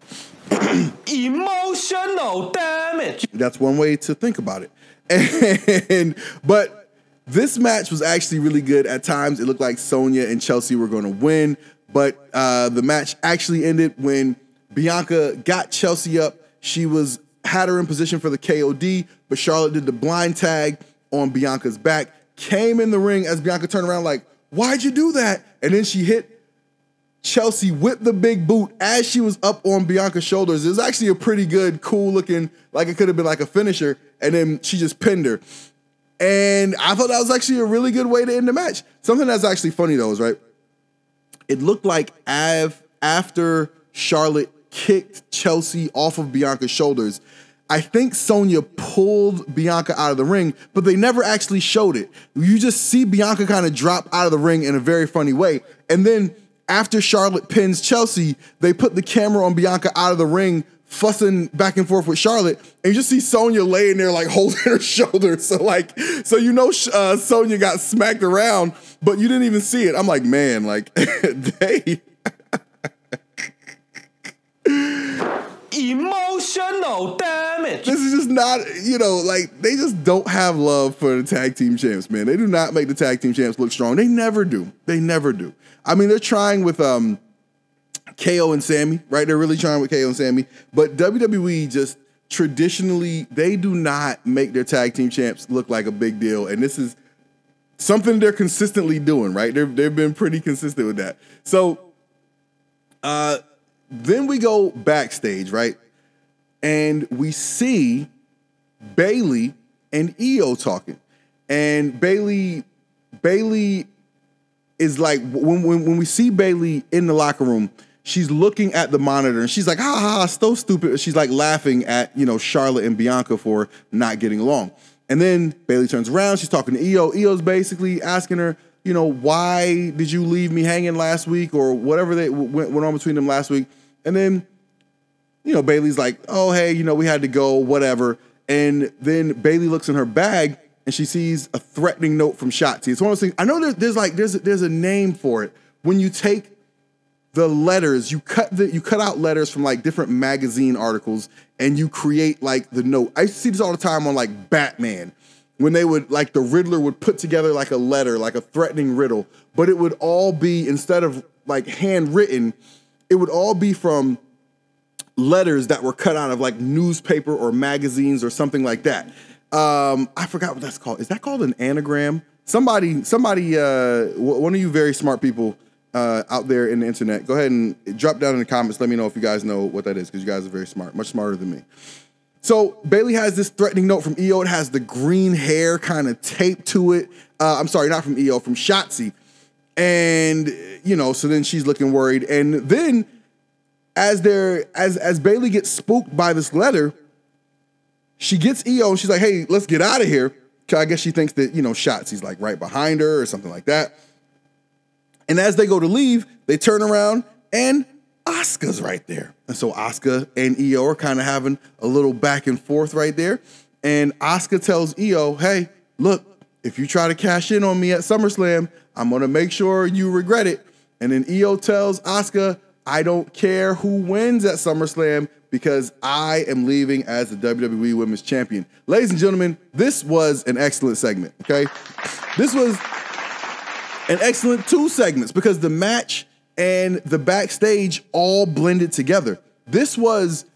Emotional damage. That's one way to think about it. And but this match was actually really good. At times, it looked like Sonya and Chelsea were going to win, but uh, the match actually ended when Bianca got Chelsea up. She was had her in position for the K O D, but Charlotte did the blind tag on Bianca's back, came in the ring as Bianca turned around like, why'd you do that? And then she hit Chelsea with the big boot as she was up on Bianca's shoulders. It was actually a pretty good, cool looking, like it could have been like a finisher, and then she just pinned her. And I thought that was actually a really good way to end the match. Something that's actually funny, though, is, right, it looked like Av, after Charlotte kicked Chelsea off of Bianca's shoulders, I think Sonya pulled Bianca out of the ring, but they never actually showed it. You just see Bianca kind of drop out of the ring in a very funny way. And then after Charlotte pins Chelsea, they put the camera on Bianca out of the ring, fussing back and forth with Charlotte, and you just see Sonya laying there like holding her shoulder. So like, so you know uh, Sonya got smacked around, but you didn't even see it. I'm like, man, like, they... Emotional damage. This is just not, you know, like, they just don't have love for the tag team champs, man. They do not make the tag team champs look strong. They never do. They never do. I mean, they're trying with um, K O and Sammy, right? They're really trying with K O and Sammy. But W W E just traditionally, they do not make their tag team champs look like a big deal. And this is something they're consistently doing, right? They've, they've been pretty consistent with that. So uh, then we go backstage, right? And we see Bayley and Io talking. And Bayley, Bayley is like, when, when, when we see Bayley in the locker room, she's looking at the monitor and she's like, ha ha, ha, so stupid. She's like laughing at, you know, Charlotte and Bianca for not getting along. And then Bayley turns around, she's talking to Io. Io's basically asking her, you know, why did you leave me hanging last week or whatever they went, went on between them last week. And then, you know, Bayley's like, oh, hey, you know, we had to go, whatever. And then Bayley looks in her bag and she sees a threatening note from Shotzi. It's one of those things. I know there's, there's like, there's a, there's a name for it. When you take the letters, you cut the, you cut out letters from like different magazine articles and you create like the note. I used to see this all the time on like Batman, when they would, like the Riddler would put together like a letter, like a threatening riddle, but it would all be, instead of like handwritten, it would all be from letters that were cut out of like newspaper or magazines or something like that. Um, I forgot what that's called. Is that called an anagram? Somebody, somebody, uh, one of you very smart people, uh, out there in the internet, go ahead and drop down in the comments. Let me know if you guys know what that is, because you guys are very smart, much smarter than me. So Bayley has this threatening note from Io. It has the green hair kind of taped to it. Uh, I'm sorry, not from Io, from Shotzi. And, you know, so then she's looking worried. And then as they're, as, as Bayley gets spooked by this letter, she gets Io and she's like, hey, let's get out of here. I guess she thinks that, you know, Shotzi's like right behind her or something like that. And as they go to leave, they turn around and Asuka's right there. And so Asuka and Io are kind of having a little back and forth right there. And Asuka tells Io, hey, look, if you try to cash in on me at SummerSlam, I'm going to make sure you regret it. And then Io tells Asuka, I don't care who wins at SummerSlam because I am leaving as the W W E Women's Champion. Ladies and gentlemen, this was an excellent segment, okay? This was an excellent two segments because the match and the backstage all blended together. This was,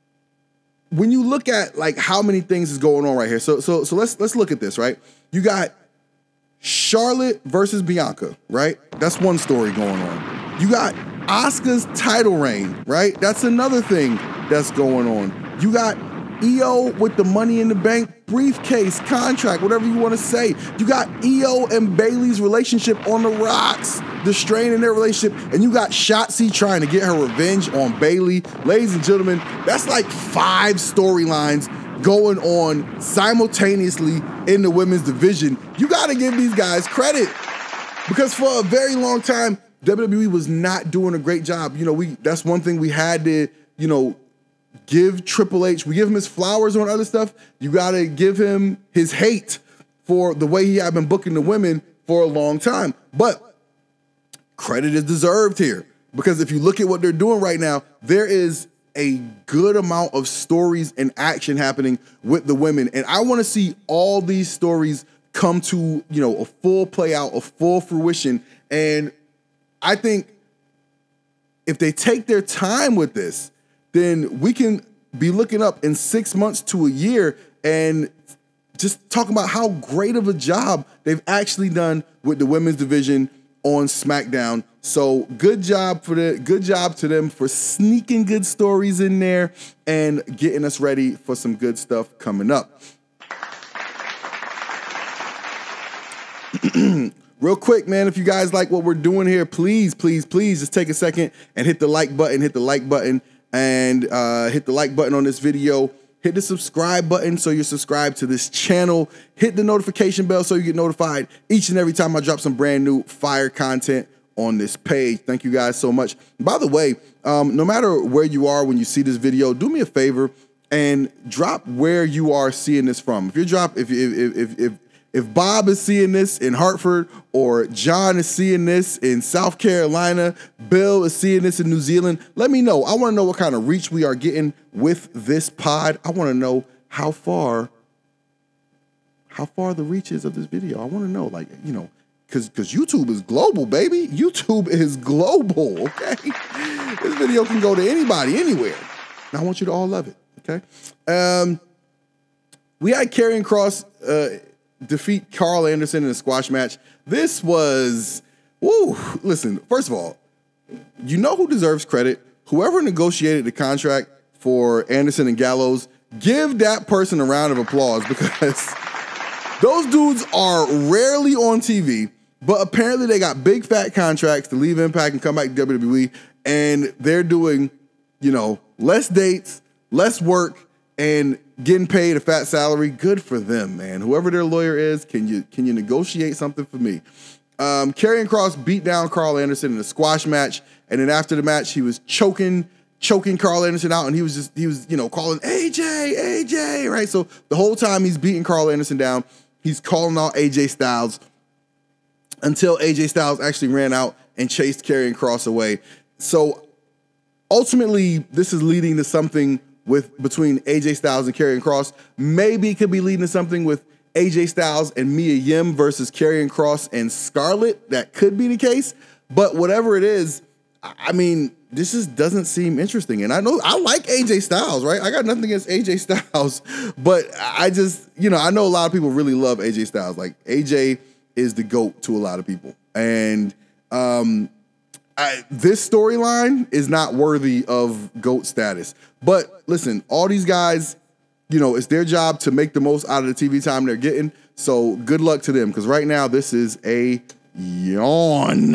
when you look at like how many things is going on right here. So so so let's let's look at this, right? You got Charlotte versus Bianca, right? That's one story going on. You got Asuka's title reign, right? That's another thing that's going on. You got Io with the Money in the Bank briefcase, contract, whatever you want to say. You got Io and Bayley's relationship on the rocks, the strain in their relationship, and you got Shotzi trying to get her revenge on Bayley. Ladies and gentlemen, that's like five storylines going on simultaneously in the women's division. You got to give these guys credit because for a very long time, W W E was not doing a great job. You know, we that's one thing we had to, you know, give Triple H, we give him his flowers on other stuff. You got to give him his hate for the way he had been booking the women for a long time. But credit is deserved here because if you look at what they're doing right now, there is a good amount of stories and action happening with the women. And I want to see all these stories come to, you know, a full play out, a full fruition. And I think if they take their time with this, then we can be looking up in six months to a year and just talking about how great of a job they've actually done with the women's division on SmackDown. So good job for the good job to them for sneaking good stories in there and getting us ready for some good stuff coming up. Real quick, man, if you guys like what we're doing here, please, please, please just take a second and hit the like button, hit the like button. And uh, hit the like button on this video. Hit the subscribe button so you're subscribed to this channel. Hit the notification bell so you get notified each and every time I drop some brand new fire content on this page. Thank you guys so much. By the way, um, no matter where you are when you see this video, do me a favor and drop where you are seeing this from. If you drop, if if if if if Bob is seeing this in Hartford or John is seeing this in South Carolina, Bill is seeing this in New Zealand, let me know. I want to know what kind of reach we are getting with this pod. I want to know how far, how far the reach is of this video. I want to know, like, you know, because because YouTube is global, baby. YouTube is global, okay? This video can go to anybody, anywhere. And I want you to all love it, okay? Um, we had Karrion Kross uh, defeat Carl Anderson in a squash match. This was, woo, listen, first of all, you know who deserves credit? Whoever negotiated the contract for Anderson and Gallows, give that person a round of applause because those dudes are rarely on T V, but apparently they got big fat contracts to leave Impact and come back to W W E, and they're doing, you know, less dates, less work, and getting paid a fat salary. Good for them, man. Whoever their lawyer is, can you can you negotiate something for me? Um, Karrion Kross beat down Carl Anderson in a squash match, and then after the match, he was choking, choking Carl Anderson out, and he was just he was you know calling A J, A J, right? So the whole time he's beating Carl Anderson down, he's calling out A J Styles until A J Styles actually ran out and chased Karrion Kross away. So ultimately, this is leading to something with between A J Styles and Karrion Kross. Maybe it could be leading to something with A J Styles and Mia Yim versus Karrion Kross and Scarlett. That could be the case. But whatever it is, I mean, this just doesn't seem interesting. And I know I like A J Styles, right? I got nothing against A J Styles, but I just, you know, I know a lot of people really love A J Styles. Like A J is the GOAT to a lot of people. And um, I, this storyline is not worthy of GOAT status. But listen, all these guys, you know, it's their job to make the most out of the T V time they're getting. So good luck to them, because right now this is a yawn.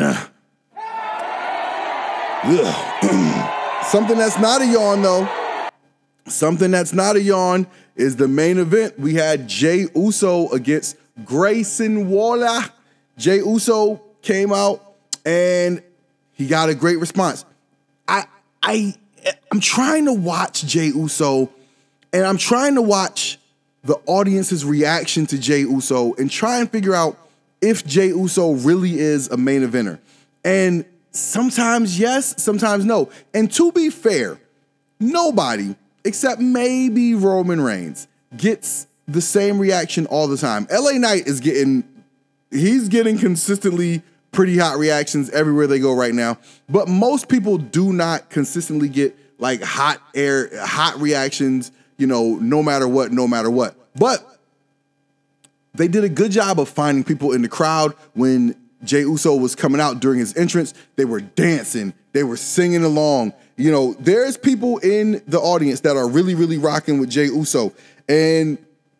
Something that's not a yawn, though. Something that's not a yawn is the main event. We had Jey Uso against Grayson Waller. Jey Uso came out and he got a great response. I I I'm trying to watch Jey Uso, and I'm trying to watch the audience's reaction to Jey Uso and try and figure out if Jey Uso really is a main eventer. And sometimes yes, sometimes no. And to be fair, nobody except maybe Roman Reigns gets the same reaction all the time. L A Knight is getting, he's getting consistently pretty hot reactions everywhere they go right now. But most people do not consistently get like hot air, hot reactions, you know, no matter what, no matter what. But they did a good job of finding people in the crowd when Jey Uso was coming out during his entrance. They were dancing. They were singing along. You know, there's people in the audience that are really, really rocking with Jey Uso. And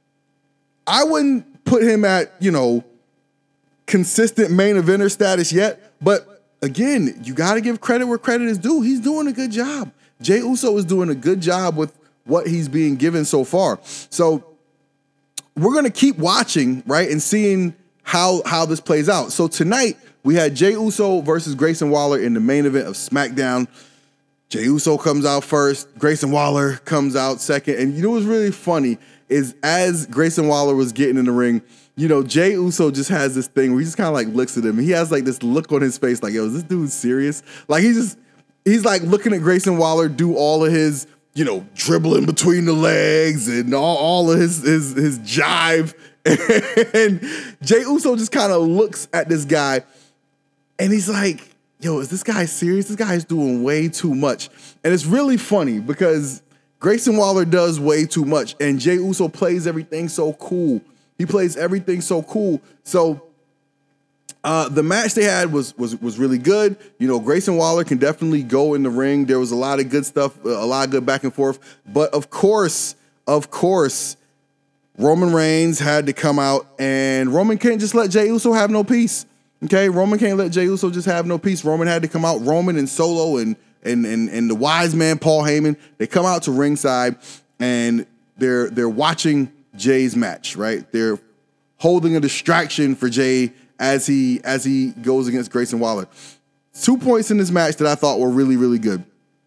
I wouldn't put him at, you know, consistent main eventer status yet. But again, you got to give credit where credit is due. He's doing a good job. Jey Uso is doing a good job with what he's being given so far. So we're going to keep watching, right, and seeing how, how this plays out. So tonight, we had Jey Uso versus Grayson Waller in the main event of SmackDown. Jey Uso comes out first. Grayson Waller comes out second. And you know what's really funny is as Grayson Waller was getting in the ring, you know, Jey Uso just has this thing where he just kind of like looks at him. And he has like this look on his face like, yo, is this dude serious? Like he's just, he's like looking at Grayson Waller do all of his, you know, dribbling between the legs and all, all of his, his, his jive. And Jey Uso just kind of looks at this guy and he's like, yo, is this guy serious? This guy's doing way too much. And it's really funny because Grayson Waller does way too much and Jey Uso plays everything so cool. He plays everything so cool. So uh, the match they had was, was, was really good. You know, Grayson Waller can definitely go in the ring. There was a lot of good stuff, a lot of good back and forth. But of course, of course, Roman Reigns had to come out, and Roman can't just let Jey Uso have no peace. Okay, Roman can't let Jey Uso just have no peace. Roman had to come out. Roman and Solo and and and and the wise man Paul Heyman, they come out to ringside and they're they're watching Jay's match. Right, they're holding a distraction for Jey as he as he goes against Grayson Waller. Two points in this match that I thought were really really good.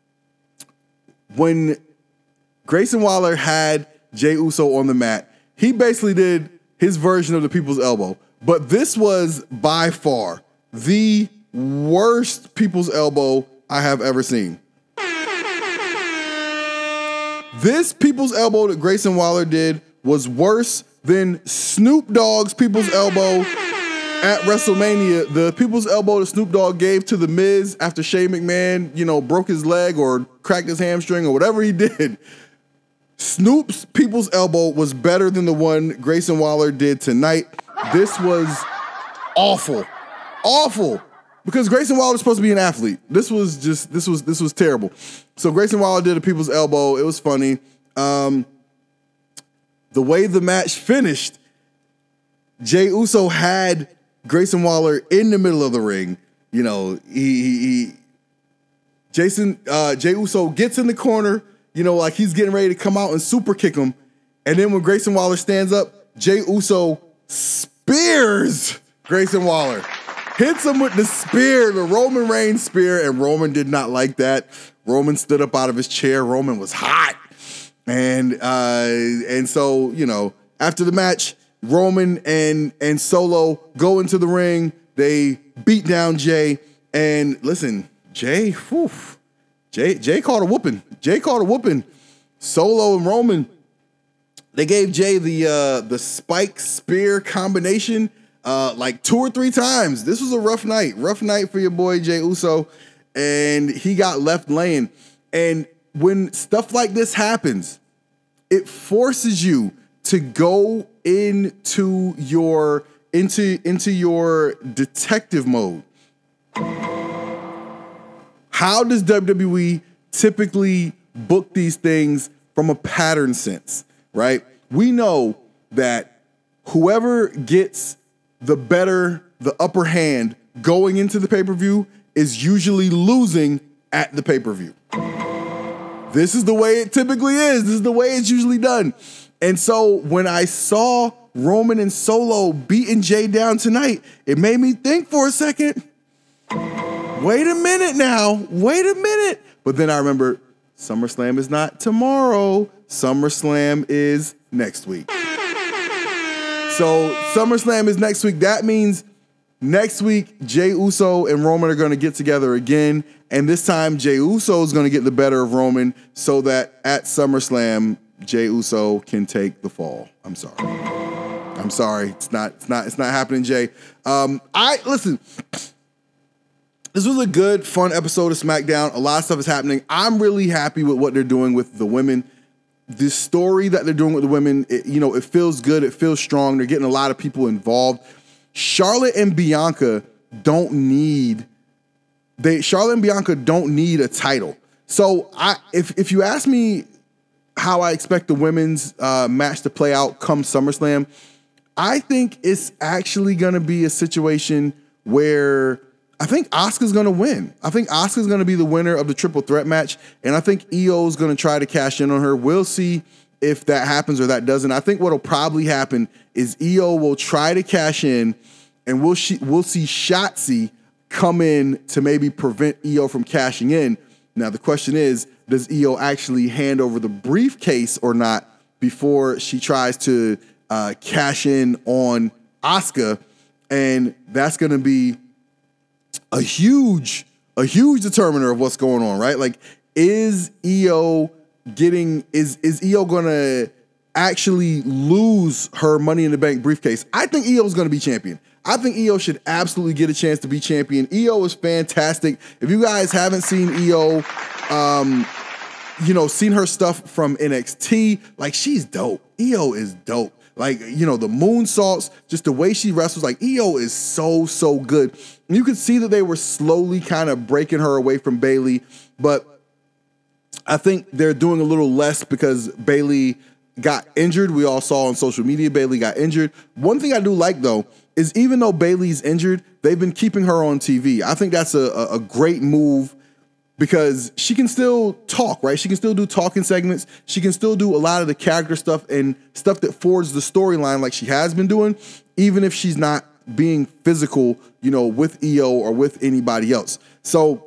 When Grayson Waller had Jey Uso on the mat, he basically did his version of the people's elbow. But this was by far the worst people's elbow I have ever seen. This people's elbow that Grayson Waller did was worse than Snoop Dogg's people's elbow at WrestleMania. The people's elbow that Snoop Dogg gave to The Miz after Shane McMahon, you know, broke his leg or cracked his hamstring or whatever he did. Snoop's people's elbow was better than the one Grayson Waller did tonight. This was awful, awful, because Grayson Waller is supposed to be an athlete. This was just, this was, this was terrible. So Grayson Waller did a people's elbow. It was funny. Um, the way the match finished, Jey Uso had Grayson Waller in the middle of the ring. You know, he, he, he Jason, uh, Jey Uso gets in the corner. You know, like he's getting ready to come out and super kick him. And then when Grayson Waller stands up, Jey Uso spears Grayson Waller. Hits him with the spear, the Roman Reigns spear, and Roman did not like that. Roman stood up out of his chair. Roman was hot. And uh, and so, you know, after the match, Roman and, and Solo go into the ring. They beat down Jey. And listen, Jey, whew, Jey, Jey caught a whooping. Jey caught a whooping. Solo and Roman, they gave Jey the uh, the spike spear combination uh, like two or three times. This was a rough night. Rough night for your boy Jey Uso. And he got left laying. And when stuff like this happens, it forces you to go into your into, into your detective mode. how does W W E typically book these things from a pattern sense, right? We know that whoever gets the better, the upper hand going into the pay-per-view is usually losing at the pay-per-view. This is the way it typically is. This is the way it's usually done. And so when I saw Roman and Solo beating Jay down tonight, it made me think for a second, wait a minute now, wait a minute. But then I remember SummerSlam is not tomorrow. SummerSlam is next week. So SummerSlam is next week. That means next week, Jey Uso and Roman are going to get together again. And this time, Jey Uso is going to get the better of Roman so that at SummerSlam, Jey Uso can take the fall. I'm sorry. I'm sorry. It's not, it's not, it's not happening, Jay. Um, I, listen, this was a good, fun episode of SmackDown. A lot of stuff is happening. I'm really happy with what they're doing with the women. The story that they're doing with the women, it, you know, it feels good. It feels strong. They're getting a lot of people involved. Charlotte and Bianca don't need they Charlotte and Bianca don't need a title. So I if if you ask me how I expect the women's uh, match to play out come SummerSlam, I think it's actually going to be a situation where I think Asuka's going to win. I think Asuka's going to be the winner of the triple threat match, and I think Io is going to try to cash in on her. We'll see if that happens or that doesn't. I think what'll probably happen is Io will try to cash in, and we'll sh- we'll see Shotzi come in to maybe prevent Io from cashing in. Now, the question is, does Io actually hand over the briefcase or not before she tries to uh, cash in on Asuka? And that's going to be a huge, a huge determiner of what's going on, right? Like, is Io getting, is, is Io going to actually lose her Money in the Bank briefcase? I think Io is going to be champion. I think Io should absolutely get a chance to be champion. Io is fantastic. If you guys haven't seen Io, um, you know, seen her stuff from N X T, like, she's dope. Io is dope. Like, you know, the moonsaults, just the way she wrestles, like, Io is so, so good. And you could see that they were slowly kind of breaking her away from Bayley, but I think they're doing a little less because Bayley got injured. We all saw on social media Bayley got injured. One thing I do like, though, is even though Bayley's injured, they've been keeping her on T V. I think that's a, a great move because she can still talk, right? She can still do talking segments. She can still do a lot of the character stuff and stuff that forges the storyline like she has been doing, even if she's not being physical, you know, with Io or with anybody else. So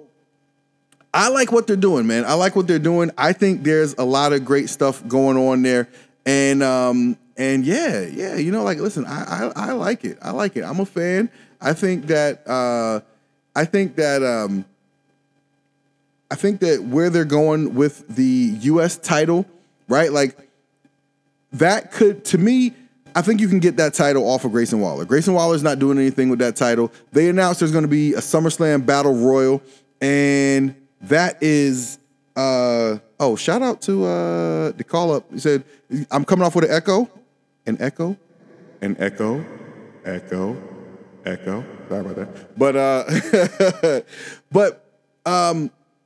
I like what they're doing, man. I like what they're doing. I think there's a lot of great stuff going on there. And, um, and yeah, yeah, you know, like, listen, I, I, I like it. I like it. I'm a fan. I think that, uh, I think that, um, I think that where they're going with the U S title, right? Like, that could, to me, I think you can get that title off of Grayson Waller. Grayson Waller's not doing anything with that title. They announced there's going to be a SummerSlam Battle Royal, and that is, uh, oh, shout out to uh, the call up. He said, I'm coming off with an echo, an echo, an echo, echo, echo. Sorry about that. But, uh, but, um,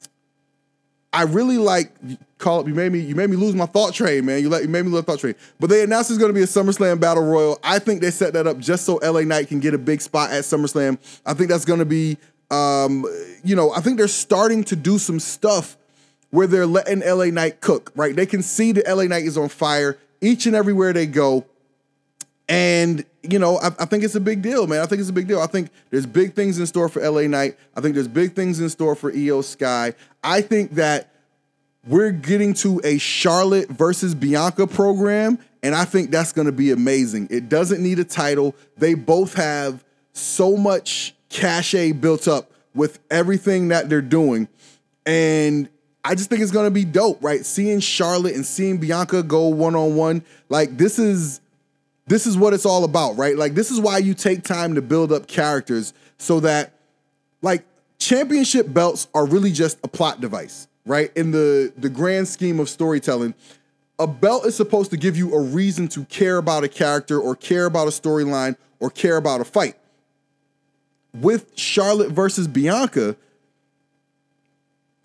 I really like call up. You made me. You made me lose my thought train, man. You let you made me lose my thought train. But they announced there's going to be a SummerSlam Battle Royal. I think they set that up just so L A Knight can get a big spot at SummerSlam. I think that's going to be, um, you know, I think they're starting to do some stuff where they're letting L A Knight cook. Right? They can see that L A Knight is on fire each and everywhere they go. And, you know, I, I think it's a big deal, man. I think it's a big deal. I think there's big things in store for L A Knight. I think there's big things in store for Io Sky. I think that we're getting to a Charlotte versus Bianca program, and I think that's going to be amazing. It doesn't need a title. They both have so much cachet built up with everything that they're doing, and I just think it's going to be dope, right? Seeing Charlotte and seeing Bianca go one-on-one, like, this is... This is what it's all about, right? Like, this is why you take time to build up characters so that, like, championship belts are really just a plot device, right? In the, the grand scheme of storytelling, a belt is supposed to give you a reason to care about a character or care about a storyline or care about a fight. With Charlotte versus Bianca,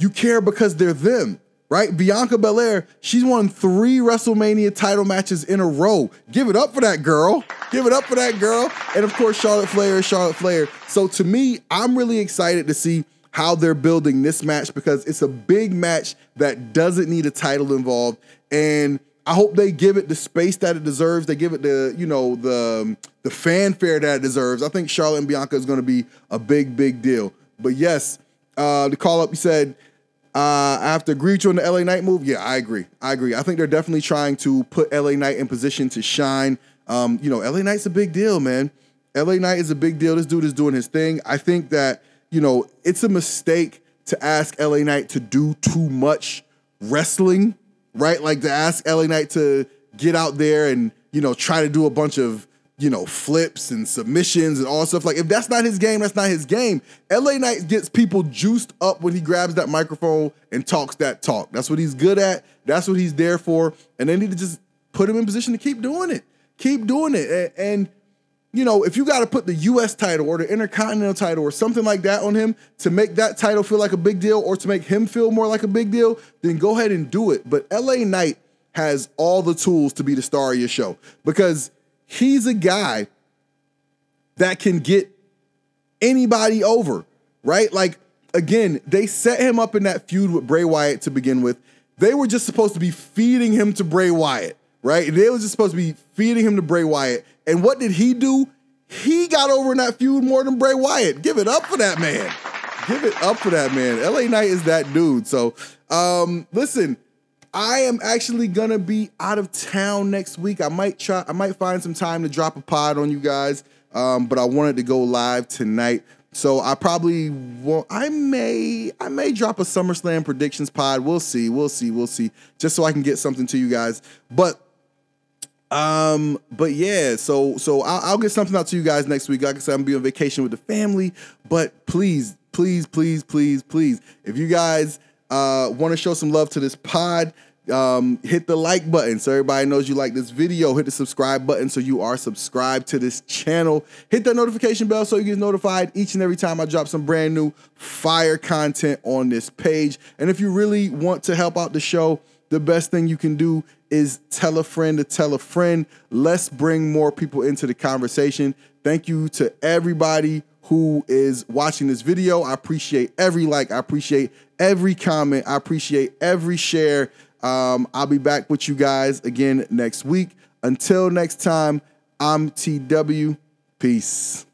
You care because they're them, right? Bianca Belair, she's won three WrestleMania title matches in a row. Give it up for that girl. Give it up for that girl. And of course, Charlotte Flair is Charlotte Flair. So to me, I'm really excited to see how they're building this match because it's a big match that doesn't need a title involved. And I hope they give it the space that it deserves. They give it the, you know, the, the fanfare that it deserves. I think Charlotte and Bianca is going to be a big, big deal. But yes, uh, the call up, you said, uh, I have to agree with you on the L A Knight move. Yeah, I agree. I agree. I think they're definitely trying to put L A Knight in position to shine. Um, you know, L A Knight's a big deal, man. L A Knight is a big deal. This dude is doing his thing. I think that, you know, it's a mistake to ask L A Knight to do too much wrestling, right? Like to ask L A Knight to get out there and, you know, try to do a bunch of, you know, flips and submissions and all stuff. Like, if that's not his game, that's not his game. L A Knight gets people juiced up when he grabs that microphone and talks that talk. That's what he's good at. That's what he's there for. And they need to just put him in position to keep doing it. Keep doing it. And, and you know, if you got to put the U S title or the Intercontinental title or something like that on him to make that title feel like a big deal or to make him feel more like a big deal, then go ahead and do it. But L A Knight has all the tools to be the star of your show because he's a guy that can get anybody over, right? Like, again, they set him up in that feud with Bray Wyatt to begin with. They were just supposed to be feeding him to Bray Wyatt, right? They were just supposed to be feeding him to Bray Wyatt. And what did he do? He got over in that feud more than Bray Wyatt. Give it up for that man. Give it up for that man. L A Knight is that dude. So, um, listen, I am actually gonna be out of town next week. I might try, I might find some time to drop a pod on you guys, um, but I wanted to go live tonight. So I probably won't, I may, I may drop a SummerSlam predictions pod. We'll see, we'll see, we'll see, just so I can get something to you guys. But, um, but yeah, so, so I'll, I'll get something out to you guys next week. Like I said, I'm gonna be on vacation with the family, but please, please, please, please, please, if you guys Uh, want to show some love to this pod, um, hit the like button so everybody knows you like this video. Hit the subscribe button so you are subscribed to this channel. Hit that notification bell so you get notified each and every time I drop some brand new fire content on this page. And if you really want to help out the show, the best thing you can do is tell a friend to tell a friend. Let's bring more people into the conversation. Thank you to everybody who is watching this video. I appreciate every like. I appreciate every comment. I appreciate every share. Um, I'll be back with you guys again next week. Until next time, I'm T W. Peace.